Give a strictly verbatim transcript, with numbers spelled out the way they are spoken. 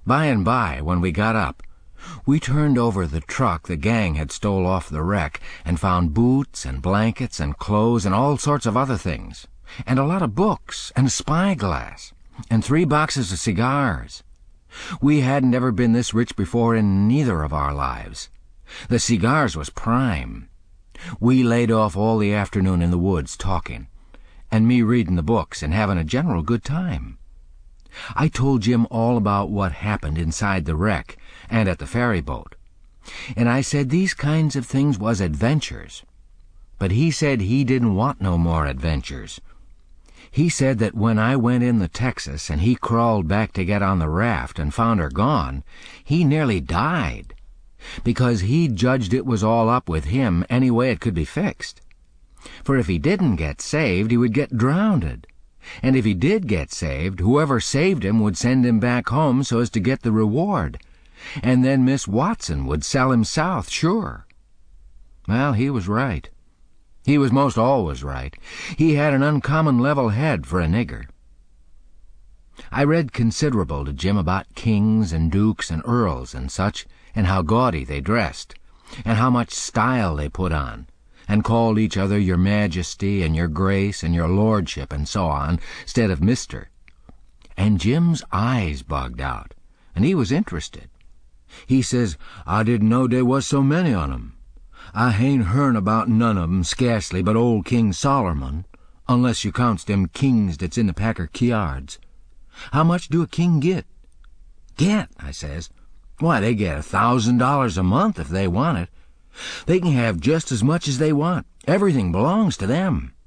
By and by, when we got up, we turned over the truck the gang had stole off the wreck and found boots and blankets and clothes and all sorts of other things, and a lot of books and a spyglass and three boxes of cigars. We hadn't ever been this rich before in neither of our lives. The cigars was prime. We laid off all the afternoon in the woods talking, and me reading the books and having a general good time. I told Jim all about what happened inside the wreck and at the ferry boat, and I said these kinds of things was adventures. But he said he didn't want no more adventures. He said that when I went in the Texas and he crawled back to get on the raft and found her gone, he nearly died, because he judged it was all up with him any way it could be fixed. For if he didn't get saved, he would get drowned. And if he did get saved, whoever saved him would send him back home so as to get the reward. And then Miss Watson would sell him south, sure. Well, he was right. He was most always right. He had an uncommon level head for a nigger. I read considerable to Jim about kings and dukes and earls and such, and how gaudy they dressed, and how much style they put on, and called each other your majesty and your grace and your lordship and so on, instead of mister. And Jim's eyes bugged out, and he was interested. He says, I didn't know there was so many on 'em. I hain't hearn about none of 'em scarcely but old King Solomon, unless you counts them kings that's in the Packer Kyards. How much do a king get? Get, I says. Why, they get a thousand dollars a month if they want it. They can have just as much as they want. Everything belongs to them.